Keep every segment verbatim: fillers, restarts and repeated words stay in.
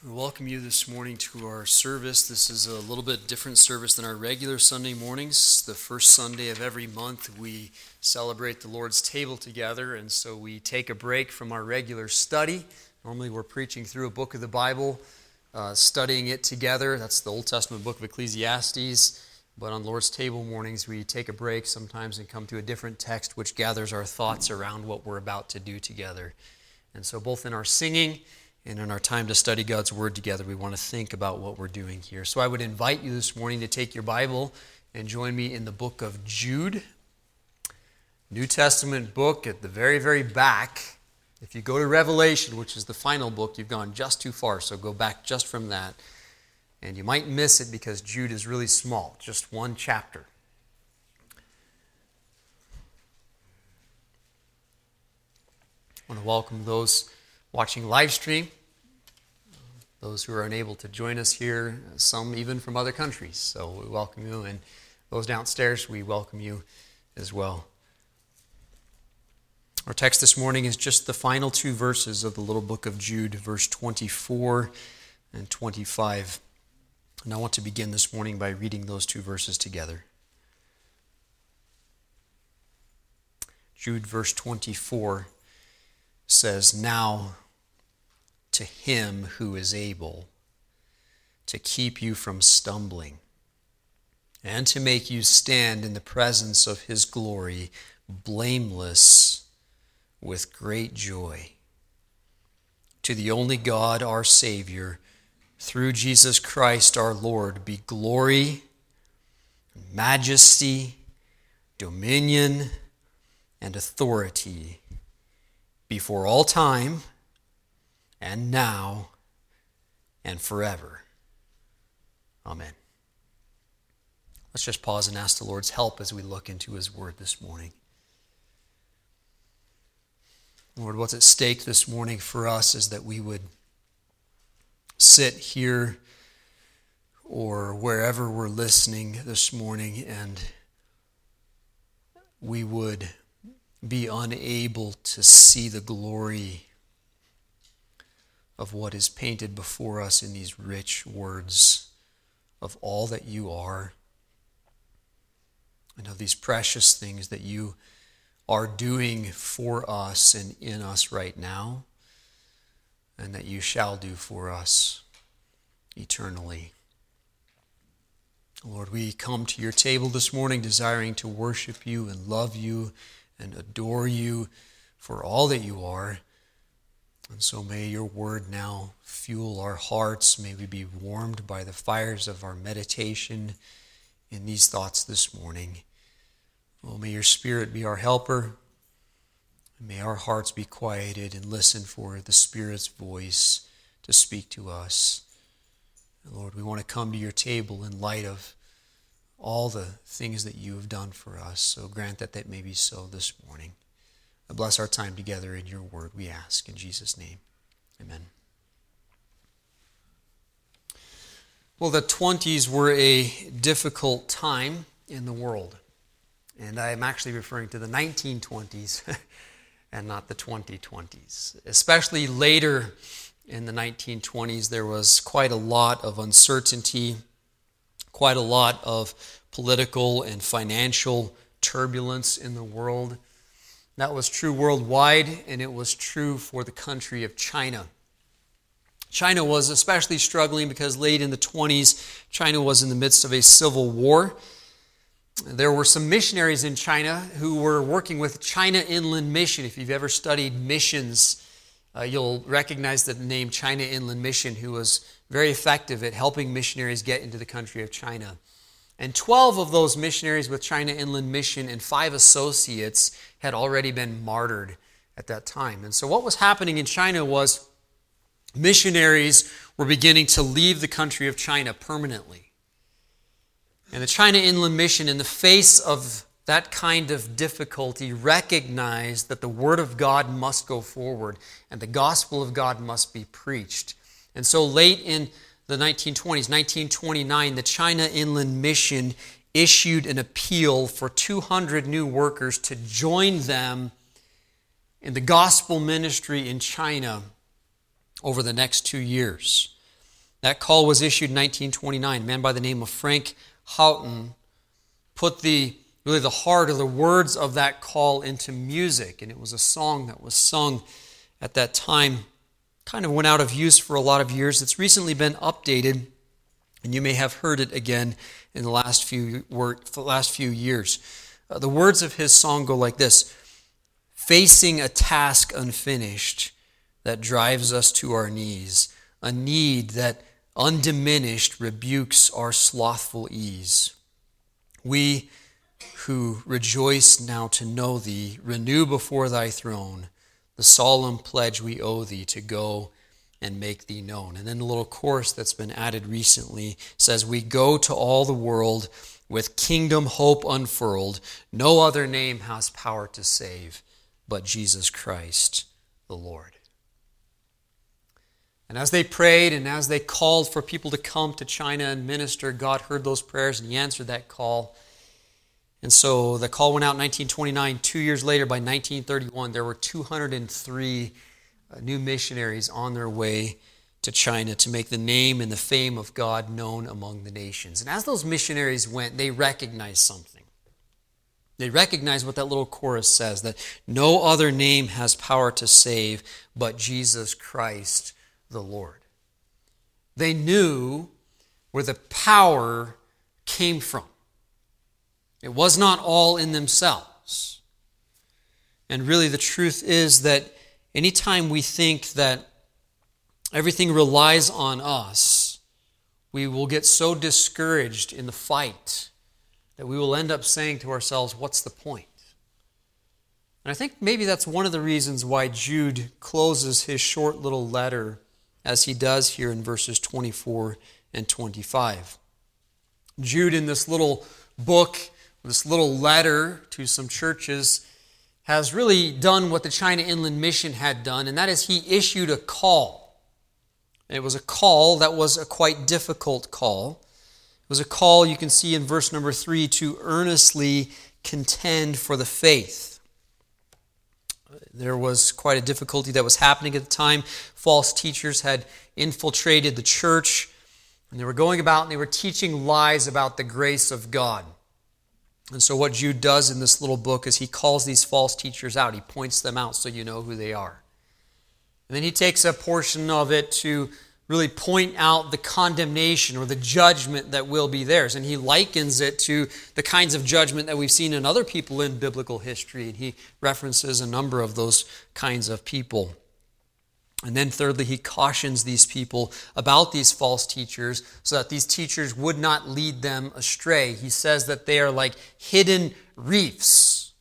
We welcome you this morning to our service. This is a little bit different service than our regular Sunday mornings. The first Sunday of every month we celebrate the Lord's table together, and so we take a break from our regular study. Normally we're preaching through a book of the Bible, uh, studying it together. That's the Old Testament book of Ecclesiastes. But on Lord's table mornings we take a break sometimes and come to a different text which gathers our thoughts around what we're about to do together. And so both in our singing and in our time to study God's Word together, we want to think about what we're doing here. So I would invite you this morning to take your Bible and join me in the book of Jude, New Testament book at the very, very back. If you go to Revelation, which is the final book, you've gone just too far, so go back just from that. And you might miss it because Jude is really small, just one chapter. I want to welcome those watching live stream, those who are unable to join us here, some even from other countries. So we welcome you, and those downstairs, we welcome you as well. Our text this morning is just the final two verses of the little book of Jude, verse twenty-four and twenty-five. And I want to begin this morning by reading those two verses together. Jude, verse twenty-four says, "Now to him who is able to keep you from stumbling and to make you stand in the presence of his glory blameless with great joy. To the only God, our Savior, through Jesus Christ our Lord, be glory, majesty, dominion, and authority before all time, and now, and forever. Amen." Let's just pause and ask the Lord's help as we look into his word this morning. Lord, what's at stake this morning for us is that we would sit here or wherever we're listening this morning, and we would be unable to see the glory of what is painted before us in these rich words of all that you are and of these precious things that you are doing for us and in us right now, and that you shall do for us eternally. Lord, we come to your table this morning desiring to worship you and love you and adore you for all that you are. And so may your word now fuel our hearts. May we be warmed by the fires of our meditation in these thoughts this morning. Oh, may your Spirit be our helper. May our hearts be quieted and listen for the Spirit's voice to speak to us. And Lord, we want to come to your table in light of all the things that you have done for us. So grant that that may be so this morning. Bless our time together in your word, we ask in Jesus' name. Amen. Well, the twenties were a difficult time in the world. And I'm actually referring to the nineteen twenties and not the twenty twenties. Especially later in the nineteen twenties, there was quite a lot of uncertainty, quite a lot of political and financial turbulence in the world. That was true worldwide, and it was true for the country of China. China was especially struggling because late in the twenties, China was in the midst of a civil war. There were some missionaries in China who were working with China Inland Mission. If you've ever studied missions, uh, you'll recognize the name China Inland Mission, who was very effective at helping missionaries get into the country of China. And twelve of those missionaries with China Inland Mission and five associates had already been martyred at that time. And so what was happening in China was missionaries were beginning to leave the country of China permanently. And the China Inland Mission, in the face of that kind of difficulty, recognized that the Word of God must go forward and the gospel of God must be preached. And so late in the nineteen twenties, nineteen twenty-nine, the China Inland Mission issued an appeal for two hundred new workers to join them in the gospel ministry in China over the next two years. That call was issued in nineteen twenty-nine. A man by the name of Frank Houghton put the really the heart of the words of that call into music, and it was a song that was sung at that time. Kind of went out of use for a lot of years. It's recently been updated, and you may have heard it again in the last few word, the last few years. Uh, the words of his song go like this: facing a task unfinished that drives us to our knees, a need that undiminished rebukes our slothful ease. We who rejoice now to know thee, renew before thy throne the solemn pledge we owe thee to go and make thee known. And then the little chorus that's been added recently says, we go to all the world with kingdom hope unfurled. No other name has power to save but Jesus Christ the Lord. And as they prayed and as they called for people to come to China and minister, God heard those prayers and he answered that call. And so the call went out in nineteen twenty-nine. Two years later, by nineteen thirty-one, there were two hundred three new missionaries on their way to China to make the name and the fame of God known among the nations. And as those missionaries went, they recognized something. They recognized what that little chorus says, that no other name has power to save but Jesus Christ the Lord. They knew where the power came from. It was not all in themselves. And really the truth is that anytime we think that everything relies on us, we will get so discouraged in the fight that we will end up saying to ourselves, what's the point? And I think maybe that's one of the reasons why Jude closes his short little letter as he does here in verses twenty-four and twenty-five. Jude, in this little book, this little letter to some churches, has really done what the China Inland Mission had done, and that is he issued a call. And it was a call that was a quite difficult call. It was a call, you can see in verse number three, to earnestly contend for the faith. There was quite a difficulty that was happening at the time. False teachers had infiltrated the church, and they were going about and they were teaching lies about the grace of God. And so what Jude does in this little book is he calls these false teachers out. He points them out so you know who they are. And then he takes a portion of it to really point out the condemnation or the judgment that will be theirs. And he likens it to the kinds of judgment that we've seen in other people in biblical history. And he references a number of those kinds of people. And then thirdly, he cautions these people about these false teachers so that these teachers would not lead them astray. He says that they are like hidden reefs.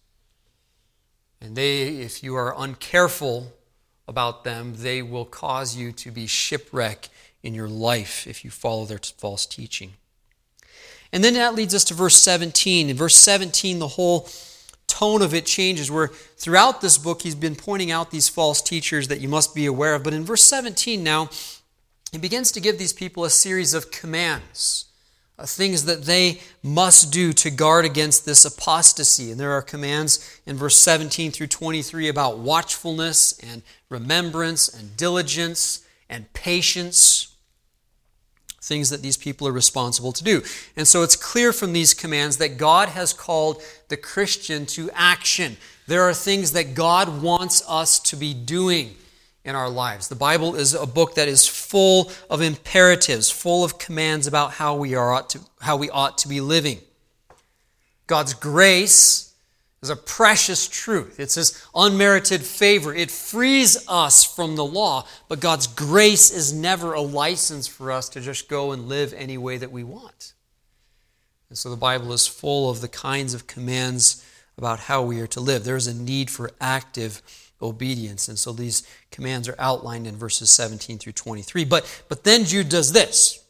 And they, if you are uncareful about them, they will cause you to be shipwrecked in your life if you follow their false teaching. And then that leads us to verse seventeen. In verse seventeen, the whole tone of it changes, where throughout this book he's been pointing out these false teachers that you must be aware of. But in verse seventeen now, he begins to give these people a series of commands, uh, things that they must do to guard against this apostasy. And there are commands in verse seventeen through twenty-three about watchfulness and remembrance and diligence and patience, things that these people are responsible to do. And so it's clear from these commands that God has called the Christian to action. There are things that God wants us to be doing in our lives. The Bible is a book that is full of imperatives, full of commands about how we are ought to, how we ought to be living. God's grace is a precious truth. It's His unmerited favor. It frees us from the law, but God's grace is never a license for us to just go and live any way that we want. And so the Bible is full of the kinds of commands about how we are to live. There is a need for active obedience. And so these commands are outlined in verses seventeen through twenty-three. But, but then Jude does this.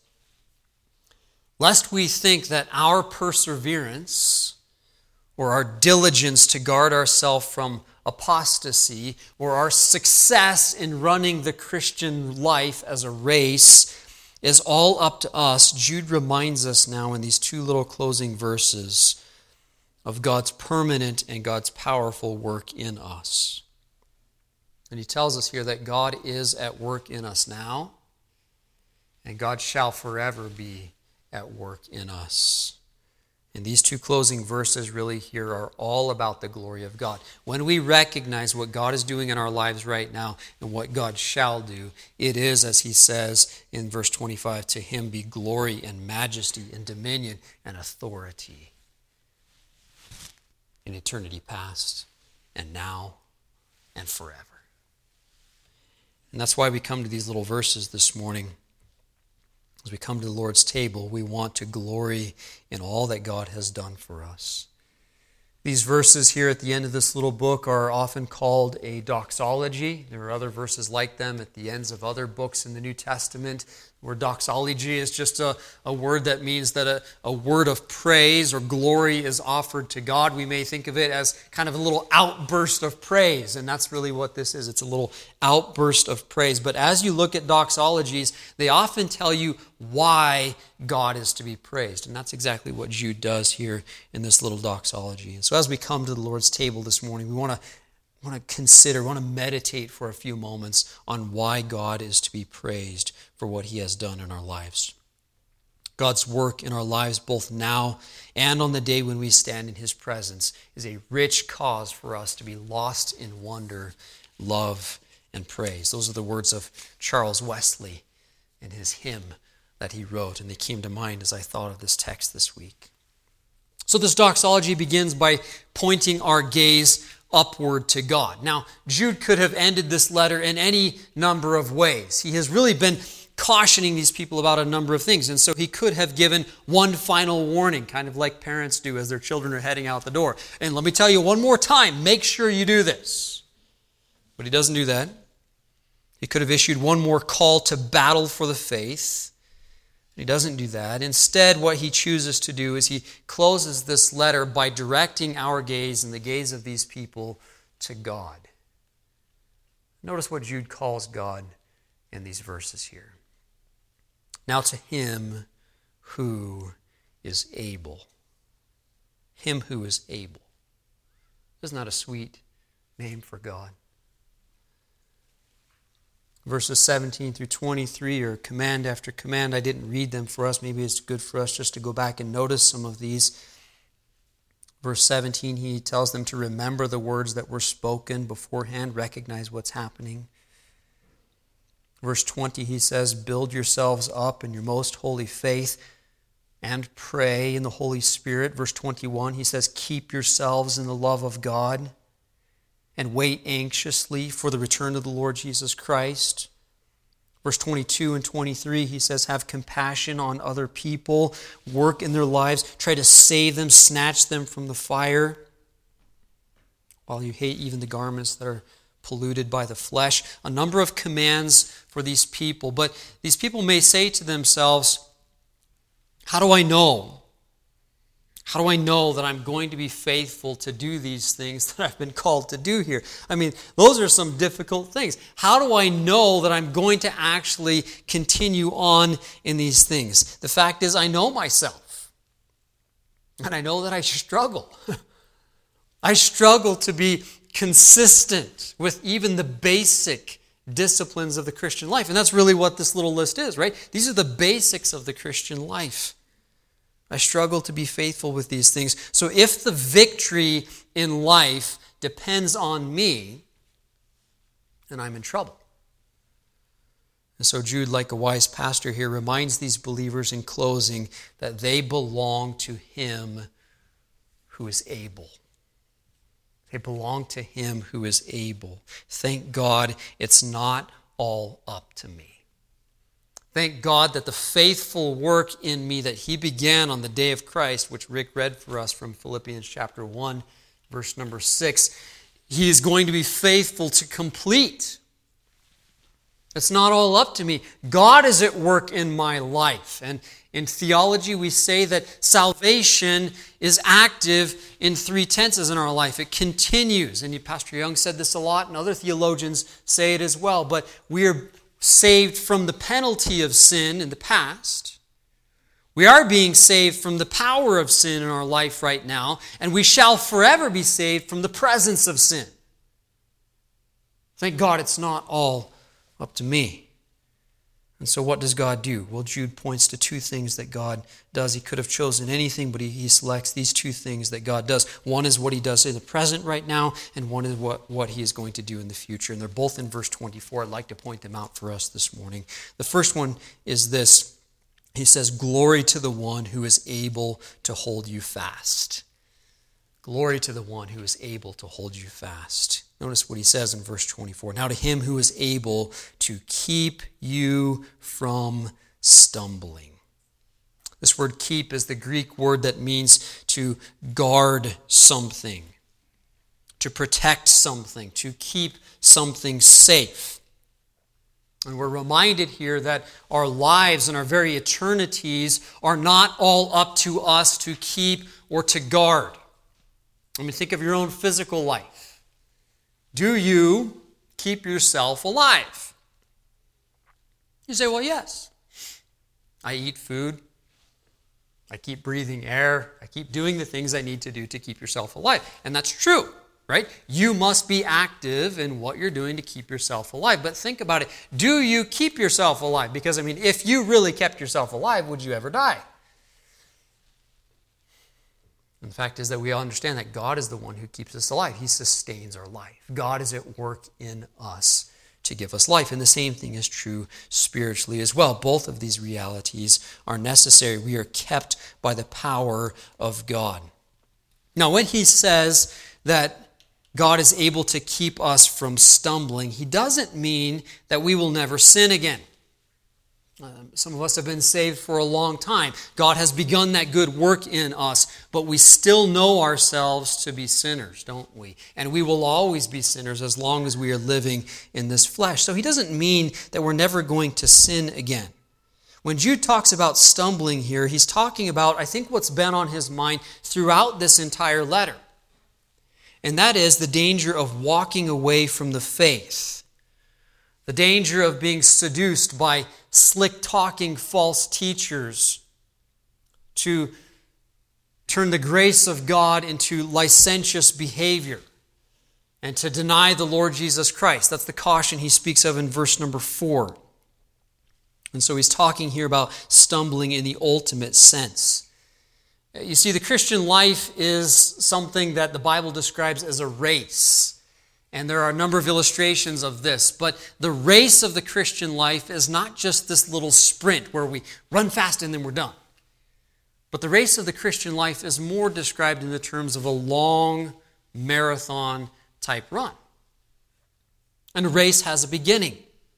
Lest we think that our perseverance or our diligence to guard ourselves from apostasy or our success in running the Christian life as a race is all up to us, Jude reminds us now in these two little closing verses of God's permanent and God's powerful work in us. And he tells us here that God is at work in us now, and God shall forever be at work in us. And these two closing verses really here are all about the glory of God. When we recognize what God is doing in our lives right now and what God shall do, it is, as he says in verse twenty-five, to him be glory and majesty and dominion and authority in eternity past and now and forever. And that's why we come to these little verses this morning. As we come to the Lord's table, we want to glory in all that God has done for us. These verses here at the end of this little book are often called a doxology. There are other verses like them at the ends of other books in the New Testament. The word doxology is just a, a word that means that a, a word of praise or glory is offered to God. We may think of it as kind of a little outburst of praise, and that's really what this is. It's a little outburst of praise. But as you look at doxologies, they often tell you why God is to be praised. And that's exactly what Jude does here in this little doxology. And so as we come to the Lord's table this morning, we want to want to consider, want to meditate for a few moments on why God is to be praised for what he has done in our lives. God's work in our lives, both now and on the day when we stand in his presence, is a rich cause for us to be lost in wonder, love, and praise. Those are the words of Charles Wesley in his hymn that he wrote, and they came to mind as I thought of this text this week. So this doxology begins by pointing our gaze upward to God. Now, Jude could have ended this letter in any number of ways. He has really been cautioning these people about a number of things, and so he could have given one final warning, kind of like parents do as their children are heading out the door. And let me tell you one more time, make sure you do this. But he doesn't do that. He could have issued one more call to battle for the faith. He doesn't do that. Instead, what he chooses to do is he closes this letter by directing our gaze and the gaze of these people to God. Notice what Jude calls God in these verses here. Now to him who is able. Him who is able. Isn't that a sweet name for God? Verses seventeen through twenty-three are command after command. I didn't read them for us. Maybe it's good for us just to go back and notice some of these. Verse seventeen, he tells them to remember the words that were spoken beforehand, recognize what's happening. Verse twenty, he says, build yourselves up in your most holy faith and pray in the Holy Spirit. Verse twenty-one, he says, keep yourselves in the love of God and wait anxiously for the return of the Lord Jesus Christ. Verse twenty-two and twenty-three, he says, have compassion on other people, work in their lives, try to save them, snatch them from the fire, while you hate even the garments that are polluted by the flesh. A number of commands for these people, but these people may say to themselves, how do I know? How do I know that I'm going to be faithful to do these things that I've been called to do here? I mean, those are some difficult things. How do I know that I'm going to actually continue on in these things? The fact is, I know myself. And I know that I struggle. I struggle to be consistent with even the basic disciplines of the Christian life. And that's really what this little list is, right? These are the basics of the Christian life. I struggle to be faithful with these things. So if the victory in life depends on me, then I'm in trouble. And so Jude, like a wise pastor here, reminds these believers in closing that they belong to him who is able. They belong to him who is able. Thank God it's not all up to me. Thank God that the faithful work in me that he began on the day of Christ, which Rick read for us from Philippians chapter one, verse number six, he is going to be faithful to complete. It's not all up to me. God is at work in my life. And in theology, we say that salvation is active in three tenses in our life. It continues. And Pastor Young said this a lot, and other theologians say it as well. But we are saved from the penalty of sin in the past. We are being saved from the power of sin in our life right now, and we shall forever be saved from the presence of sin. Thank God it's not all up to me. And so what does God do? Well, Jude points to two things that God does. He could have chosen anything, but he, he selects these two things that God does. One is what he does in the present right now, and one is what, what he is going to do in the future. And they're both in verse twenty-four. I'd like to point them out for us this morning. The first one is this. He says, "Glory to the one who is able to hold you fast." Glory to the one who is able to hold you fast. Notice what he says in verse twenty-four. "Now to him who is able to keep you from stumbling." This word keep is the Greek word that means to guard something, to protect something, to keep something safe. And we're reminded here that our lives and our very eternities are not all up to us to keep or to guard. I mean, think of your own physical life. Do you keep yourself alive? You say, well, yes. I eat food. I keep breathing air. I keep doing the things I need to do to keep yourself alive. And that's true, right? You must be active in what you're doing to keep yourself alive. But think about it. Do you keep yourself alive? Because, I mean, if you really kept yourself alive, would you ever die? And the fact is that we all understand that God is the one who keeps us alive. He sustains our life. God is at work in us to give us life. And the same thing is true spiritually as well. Both of these realities are necessary. We are kept by the power of God. Now, when he says that God is able to keep us from stumbling, he doesn't mean that we will never sin again. Um, some of us have been saved for a long time. God has begun that good work in us, but we still know ourselves to be sinners, don't we? And we will always be sinners as long as we are living in this flesh. So he doesn't mean that we're never going to sin again. When Jude talks about stumbling here, he's talking about, I think, what's been on his mind throughout this entire letter. And that is the danger of walking away from the faith. The danger of being seduced by slick-talking false teachers to turn the grace of God into licentious behavior and to deny the Lord Jesus Christ. That's the caution he speaks of in verse number four. And so he's talking here about stumbling in the ultimate sense. You see, the Christian life is something that the Bible describes as a race. And there are a number of illustrations of this. But the race of the Christian life is not just this little sprint where we run fast and then we're done. But the race of the Christian life is more described in the terms of a long marathon type run. And a race has a beginning.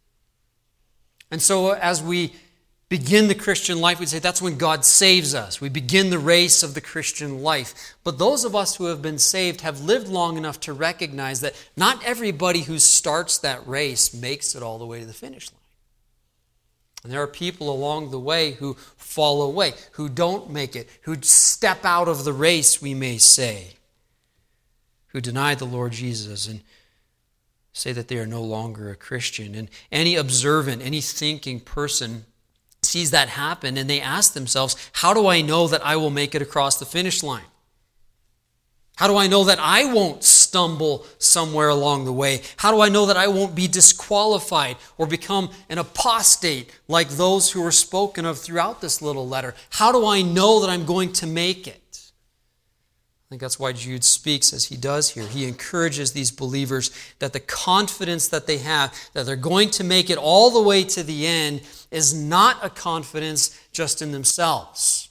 And so as we begin the Christian life, we'd say that's when God saves us. We begin the race of the Christian life. But those of us who have been saved have lived long enough to recognize that not everybody who starts that race makes it all the way to the finish line. And there are people along the way who fall away, who don't make it, who step out of the race, we may say, who deny the Lord Jesus and say that they are no longer a Christian. And any observant, any thinking person sees that happen and they ask themselves, how do I know that I will make it across the finish line? How do I know that I won't stumble somewhere along the way? How do I know that I won't be disqualified or become an apostate like those who are spoken of throughout this little letter? How do I know that I'm going to make it? I think that's why Jude speaks as he does here. He encourages these believers that the confidence that they have, that they're going to make it all the way to the end, is not a confidence just in themselves.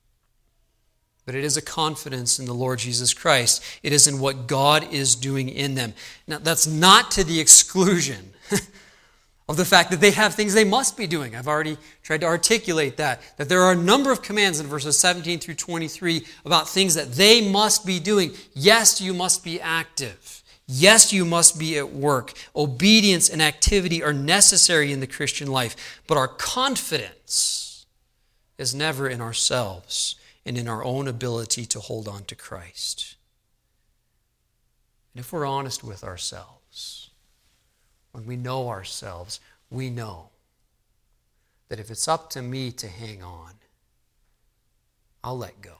But it is a confidence in the Lord Jesus Christ. It is in what God is doing in them. Now, that's not to the exclusion of the fact that they have things they must be doing. I've already tried to articulate that. That there are a number of commands in verses seventeen through twenty-three about things that they must be doing. Yes, you must be active. Yes, you must be at work. Obedience and activity are necessary in the Christian life. But our confidence is never in ourselves and in our own ability to hold on to Christ. And if we're honest with ourselves, when we know ourselves, we know that if it's up to me to hang on, I'll let go.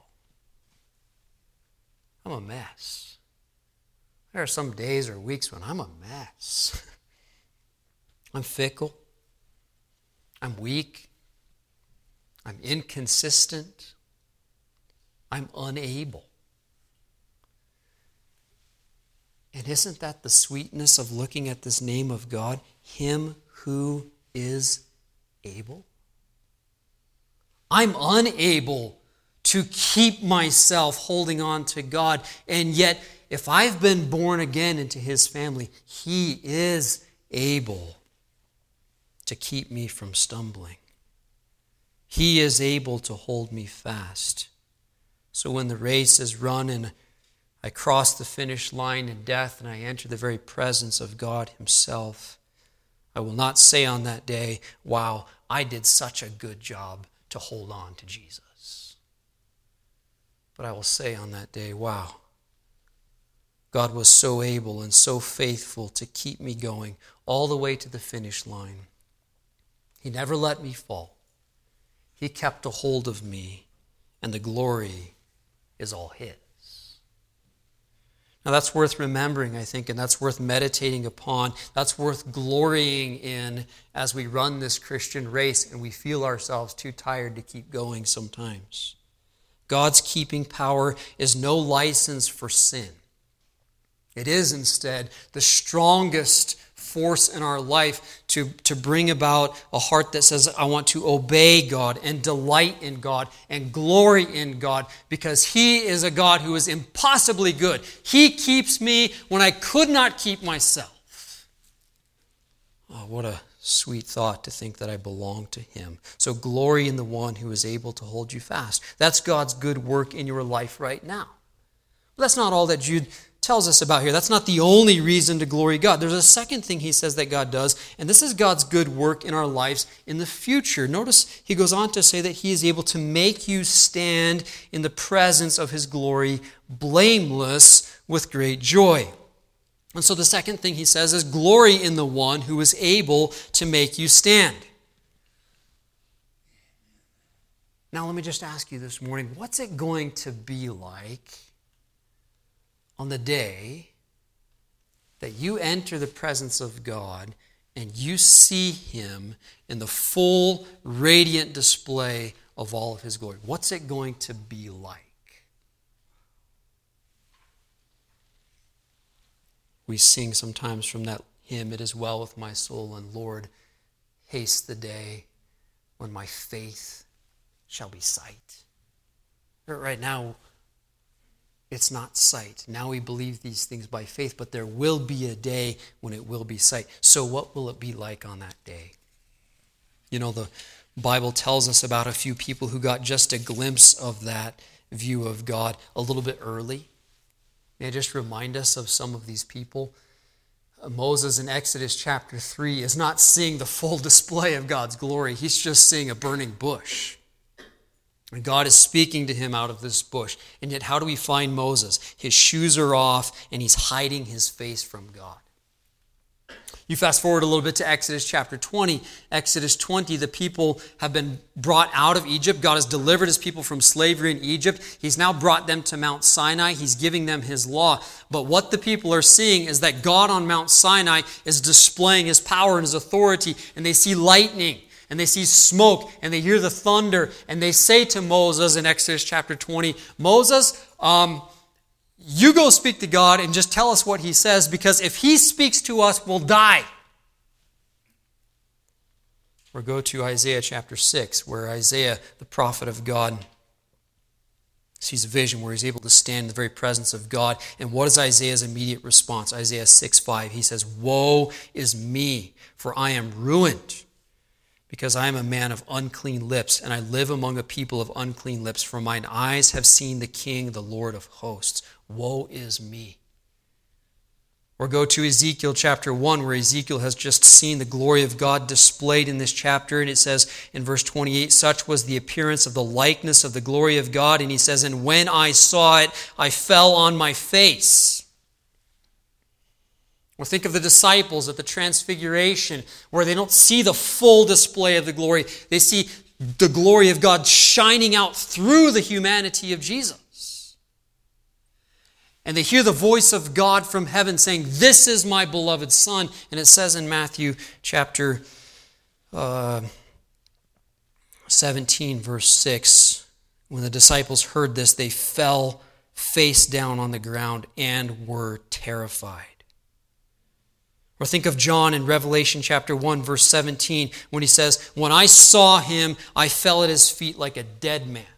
I'm a mess. There are some days or weeks when I'm a mess. I'm fickle. I'm weak. I'm inconsistent. I'm unable. And isn't that the sweetness of looking at this name of God? Him who is able. I'm unable to keep myself holding on to God. And yet, if I've been born again into His family, He is able to keep me from stumbling. He is able to hold me fast. So when the race is run and I cross the finish line in death and I enter the very presence of God Himself, I will not say on that day, wow, I did such a good job to hold on to Jesus. But I will say on that day, wow, God was so able and so faithful to keep me going all the way to the finish line. He never let me fall. He kept a hold of me, and the glory is all His. Now that's worth remembering, I think, and that's worth meditating upon. That's worth glorying in as we run this Christian race and we feel ourselves too tired to keep going sometimes. God's keeping power is no license for sin. It is instead the strongest force in our life to, to bring about a heart that says, I want to obey God and delight in God and glory in God because He is a God who is impossibly good. He keeps me when I could not keep myself. Oh, what a sweet thought to think that I belong to Him. So glory in the one who is able to hold you fast. That's God's good work in your life right now. But that's not all that Jude tells us about here. That's not the only reason to glory God. There's a second thing he says that God does, and this is God's good work in our lives in the future. Notice he goes on to say that He is able to make you stand in the presence of His glory, blameless with great joy. And so the second thing he says is glory in the one who is able to make you stand. Now let me just ask you this morning, what's it going to be like on the day that you enter the presence of God and you see Him in the full, radiant display of all of His glory? What's it going to be like? We sing sometimes from that hymn, It Is Well With My Soul, and Lord, haste the day when my faith shall be sight. Right now, it's not sight. Now we believe these things by faith, but there will be a day when it will be sight. So what will it be like on that day? You know, the Bible tells us about a few people who got just a glimpse of that view of God a little bit early. May I just remind us of some of these people? Moses in Exodus chapter three is not seeing the full display of God's glory. He's just seeing a burning bush. And God is speaking to him out of this bush. And yet how do we find Moses? His shoes are off and he's hiding his face from God. You fast forward a little bit to Exodus chapter twenty. Exodus twenty, the people have been brought out of Egypt. God has delivered His people from slavery in Egypt. He's now brought them to Mount Sinai. He's giving them His law. But what the people are seeing is that God on Mount Sinai is displaying His power and His authority. And they see lightning, and they see smoke, and they hear the thunder. And they say to Moses in Exodus chapter twenty, Moses, um... you go speak to God and just tell us what He says, because if He speaks to us, we'll die. Or go to Isaiah chapter six, where Isaiah, the prophet of God, sees a vision where he's able to stand in the very presence of God. And what is Isaiah's immediate response? Isaiah six five, he says, "Woe is me, for I am ruined, because I am a man of unclean lips, and I live among a people of unclean lips, for mine eyes have seen the King, the Lord of hosts. Woe is me." Or go to Ezekiel chapter one, where Ezekiel has just seen the glory of God displayed in this chapter. And it says in verse twenty-eight, "Such was the appearance of the likeness of the glory of God." And he says, "And when I saw it, I fell on my face." Or think of the disciples at the Transfiguration, where they don't see the full display of the glory. They see the glory of God shining out through the humanity of Jesus. And they hear the voice of God from heaven saying, "This is my beloved Son." And it says in Matthew chapter uh, seventeen, verse six, when the disciples heard this, they fell face down on the ground and were terrified. Or think of John in Revelation chapter one, verse seventeen, when he says, "When I saw him, I fell at his feet like a dead man."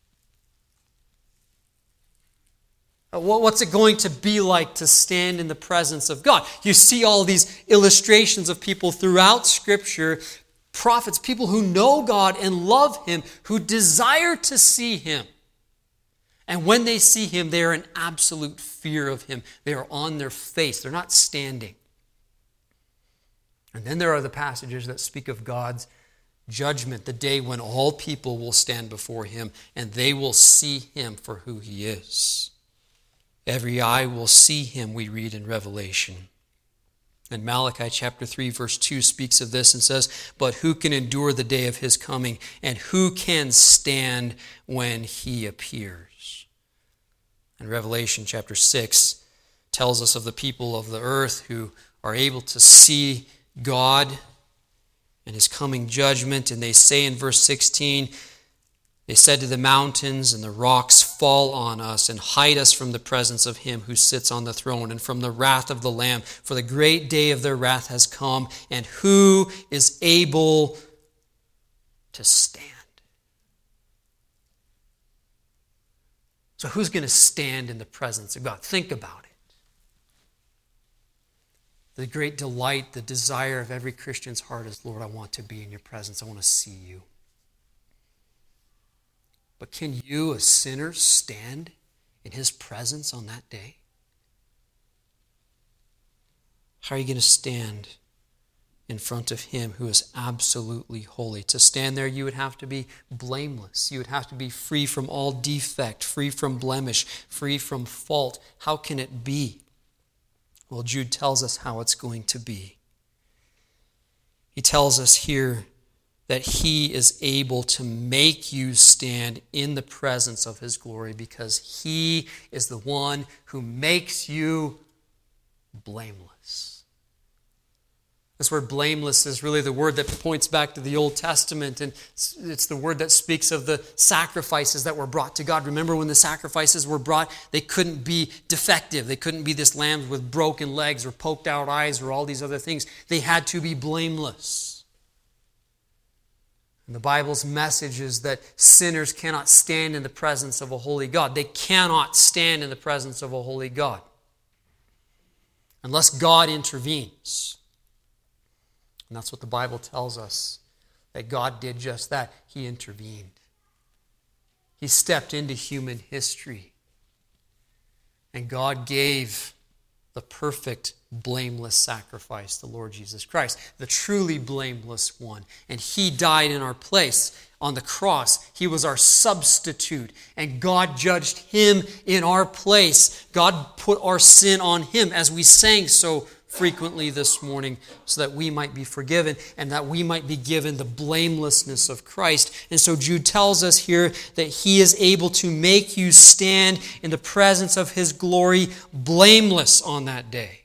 What's it going to be like to stand in the presence of God? You see all these illustrations of people throughout Scripture, prophets, people who know God and love Him, who desire to see Him. And when they see Him, they are in absolute fear of Him. They are on their face. They're not standing. And then there are the passages that speak of God's judgment, the day when all people will stand before Him and they will see Him for who He is. Every eye will see Him, we read in Revelation. And Malachi chapter three, verse two speaks of this and says, "But who can endure the day of His coming, and who can stand when He appears?" And Revelation chapter six tells us of the people of the earth who are able to see God and His coming judgment. And they say in verse sixteen, they said to the mountains and the rocks, "Fall on us and hide us from the presence of Him who sits on the throne and from the wrath of the Lamb. For the great day of their wrath has come, and who is able to stand?" So who's going to stand in the presence of God? Think about it. The great delight, the desire of every Christian's heart is, "Lord, I want to be in your presence. I want to see you." But can you, a sinner, stand in His presence on that day? How are you going to stand in front of Him who is absolutely holy? To stand there, you would have to be blameless. You would have to be free from all defect, free from blemish, free from fault. How can it be? Well, Jude tells us how it's going to be. He tells us here that He is able to make you stand in the presence of His glory because He is the one who makes you blameless. This word blameless is really the word that points back to the Old Testament, and it's the word that speaks of the sacrifices that were brought to God. Remember when the sacrifices were brought, they couldn't be defective. They couldn't be this lambs with broken legs or poked out eyes or all these other things. They had to be blameless. And the Bible's message is that sinners cannot stand in the presence of a holy God. They cannot stand in the presence of a holy God unless God intervenes. And that's what the Bible tells us, that God did just that. He intervened. He stepped into human history. And God gave the perfect, blameless sacrifice, the Lord Jesus Christ, the truly blameless one. And He died in our place on the cross. He was our substitute, and God judged Him in our place. God put our sin on Him, as we sang so frequently this morning, so that we might be forgiven and that we might be given the blamelessness of Christ. And so Jude tells us here that He is able to make you stand in the presence of His glory blameless on that day.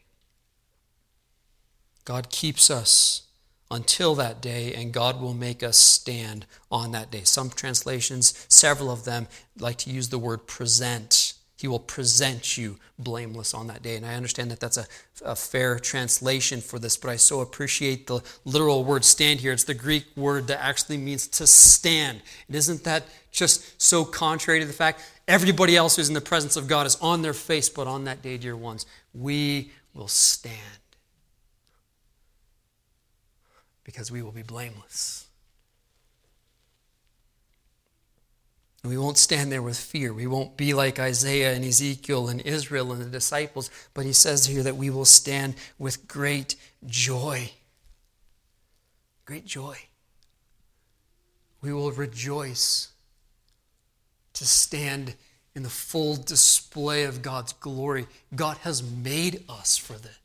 God keeps us until that day, and God will make us stand on that day. Some translations, several of them, like to use the word present. He will present you blameless on that day. And I understand that that's a, a fair translation for this, but I so appreciate the literal word stand here. It's the Greek word that actually means to stand. And isn't that just so contrary to the fact everybody else who's in the presence of God is on their face, but on that day, dear ones, we will stand because we will be blameless. And we won't stand there with fear. We won't be like Isaiah and Ezekiel and Israel and the disciples. But he says here that we will stand with great joy. Great joy. We will rejoice to stand in the full display of God's glory. God has made us for this.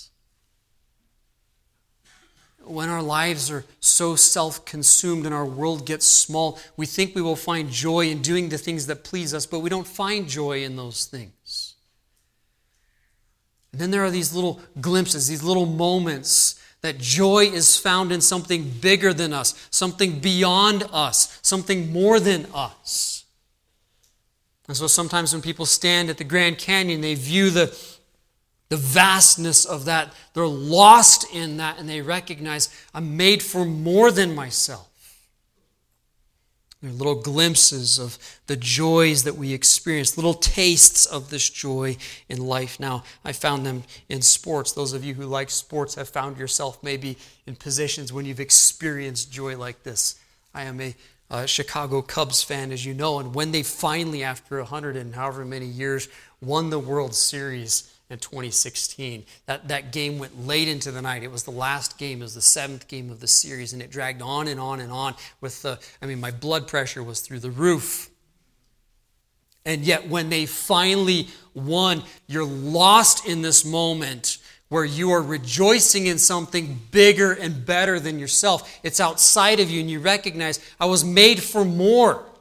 When our lives are so self-consumed and our world gets small, we think we will find joy in doing the things that please us, but we don't find joy in those things. And then there are these little glimpses, these little moments That joy is found in something bigger than us, something beyond us, something more than us. And so sometimes when people stand at the Grand Canyon, they view the, the vastness of that. They're lost in that, and they recognize, I'm made for more than myself. They're little glimpses of the joys that we experience, little tastes of this joy in life. Now, I found them in sports. Those of you who like sports have found yourself maybe in positions when you've experienced joy like this. I am a uh, Chicago Cubs fan, as you know, and when they finally, after a hundred and however many years, won the World Series in twenty sixteen. That, that game went late into the night. It was the last game. It was the seventh game of the series, and it dragged on and on and on with the, I mean, my blood pressure was through the roof. And yet when they finally won, you're lost in this moment where you are rejoicing in something bigger and better than yourself. It's outside of you, and you recognize, I was made for more. I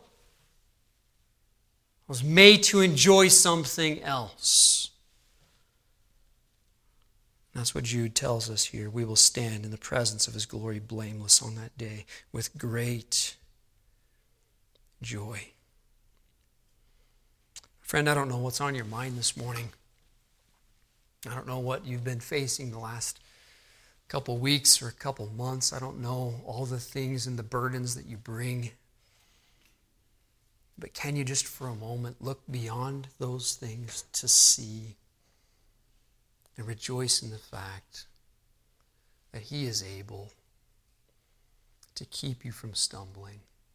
was made to enjoy something else. That's what Jude tells us here. We will stand in the presence of his glory blameless on that day with great joy. Friend, I don't know what's on your mind this morning. I don't know what you've been facing the last couple weeks or a couple months. I don't know all the things and the burdens that you bring. But can you just for a moment look beyond those things to see and rejoice in the fact that he is able to keep you from stumbling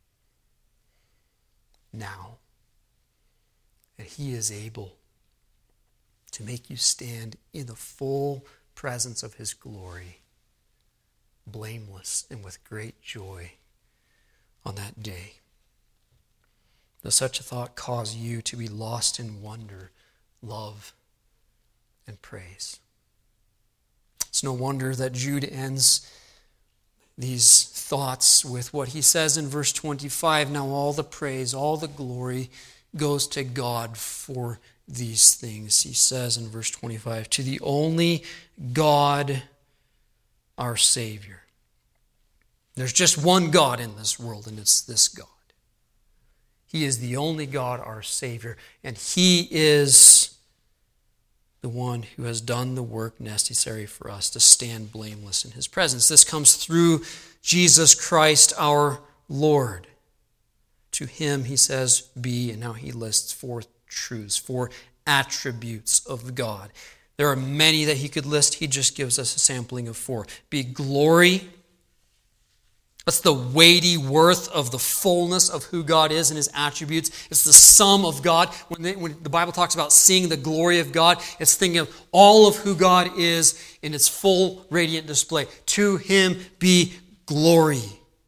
now. That he is able to make you stand in the full presence of his glory, blameless and with great joy on that day. Does such a thought cause you to be lost in wonder, love, and praise? It's no wonder that Jude ends these thoughts with what he says in verse twenty-five. Now all the praise, all the glory goes to God for these things. He says in verse twenty-five, to the only God, our Savior. There's just one God in this world, and it's this God. He is the only God, our Savior, and he is the one who has done the work necessary for us to stand blameless in his presence. This comes through Jesus Christ our Lord. To him, he says, be, and now he lists four truths, four attributes of God. There are many that he could list. He just gives us a sampling of four. Be glory. That's the weighty worth of the fullness of who God is and his attributes. It's the sum of God. When, they, when the Bible talks about seeing the glory of God, it's thinking of all of who God is in its full radiant display. To him be glory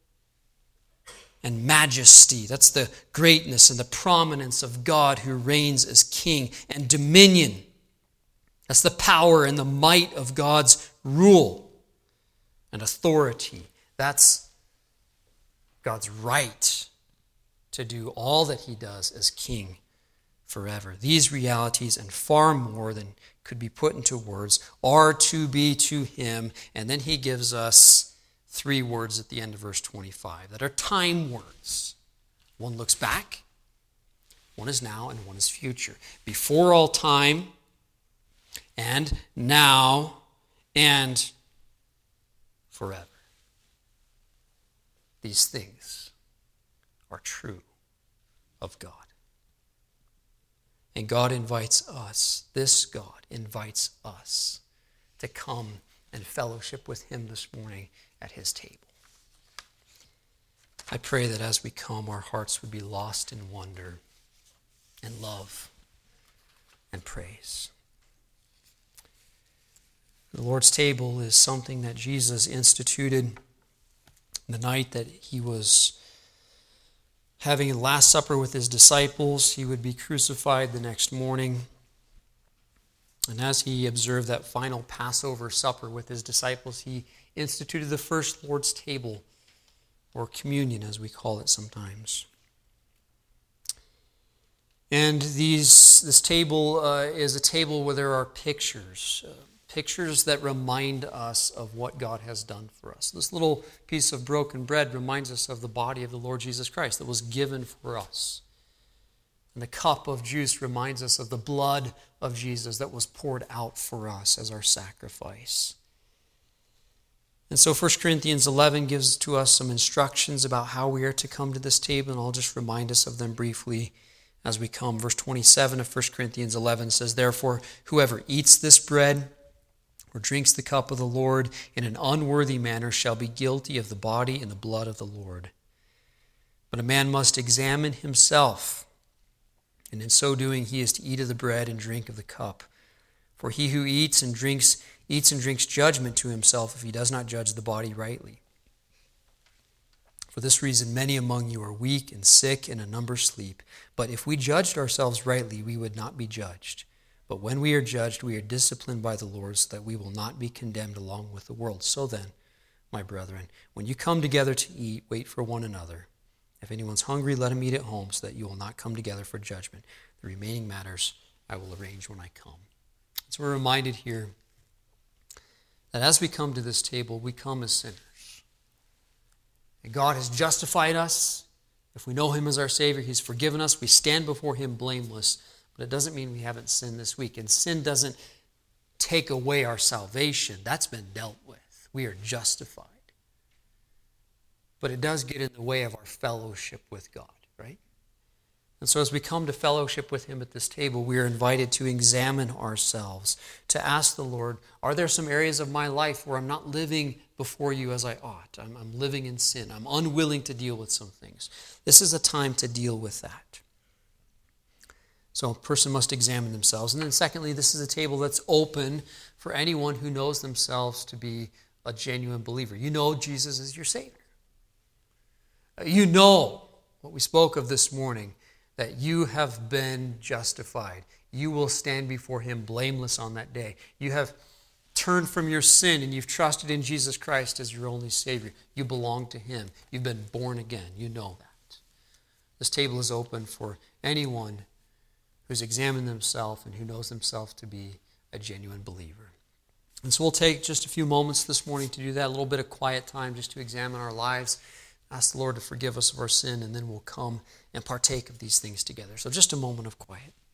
and majesty. That's the greatness and the prominence of God who reigns as king. And dominion. That's the power and the might of God's rule and authority. That's God's right to do all that he does as king forever. These realities and far more than could be put into words are to be to him. And then he gives us three words at the end of verse twenty-five that are time words. One looks back, one is now, and one is future. Before all time, and now, and forever. These things are true of God. And God invites us, this God invites us to come and fellowship with him this morning at his table. I pray that as we come, our hearts would be lost in wonder and love and praise. The Lord's table is something that Jesus instituted the night that he was having a Last Supper with his disciples. He would be crucified the next morning. And as he observed that final Passover supper with his disciples, he instituted the first Lord's table, or communion as we call it sometimes. And these this table uh, is a table where there are pictures, uh, pictures that remind us of what God has done for us. This little piece of broken bread reminds us of the body of the Lord Jesus Christ that was given for us. And the cup of juice reminds us of the blood of Jesus that was poured out for us as our sacrifice. And so First Corinthians eleven gives to us some instructions about how we are to come to this table, and I'll just remind us of them briefly as we come. Verse twenty-seven of First Corinthians eleven says, "Therefore, whoever eats this bread or drinks the cup of the Lord in an unworthy manner shall be guilty of the body and the blood of the Lord. But a man must examine himself, and in so doing he is to eat of the bread and drink of the cup. For he who eats and drinks eats and drinks judgment to himself if he does not judge the body rightly. For this reason many among you are weak and sick, and a number sleep. But if we judged ourselves rightly, we would not be judged. But when we are judged, we are disciplined by the Lord, so that we will not be condemned along with the world. So then, my brethren, when you come together to eat, wait for one another. If anyone's hungry, let him eat at home, so that you will not come together for judgment. The remaining matters I will arrange when I come." So we're reminded here that as we come to this table, we come as sinners. And God has justified us. If we know him as our Savior, he's forgiven us. We stand before him blameless. But it doesn't mean we haven't sinned this week. And sin doesn't take away our salvation. That's been dealt with. We are justified. But it does get in the way of our fellowship with God, right? And so as we come to fellowship with him at this table, we are invited to examine ourselves, to ask the Lord, are there some areas of my life where I'm not living before you as I ought? I'm, I'm living in sin. I'm unwilling to deal with some things. This is a time to deal with that. So a person must examine themselves. And then secondly, this is a table that's open for anyone who knows themselves to be a genuine believer. You know Jesus is your Savior. You know what we spoke of this morning, that you have been justified. You will stand before him blameless on that day. You have turned from your sin and you've trusted in Jesus Christ as your only Savior. You belong to him. You've been born again. You know that. This table is open for anyone who's examined themselves and who knows themselves to be a genuine believer. And so we'll take just a few moments this morning to do that, a little bit of quiet time just to examine our lives, ask the Lord to forgive us of our sin, and then we'll come and partake of these things together. So just a moment of quiet.